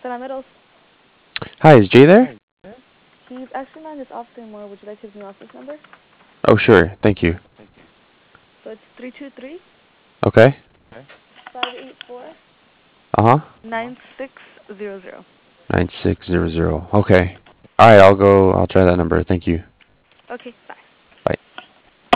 Metals. Hi, is Jay there? He's actually not in his office anymore. Would you like his new office number? Oh, sure. Thank you. So it's 323 Okay. 584 Uh-huh. 9600. 9600. Okay. All right, I'll try that number. Thank you. Okay, bye.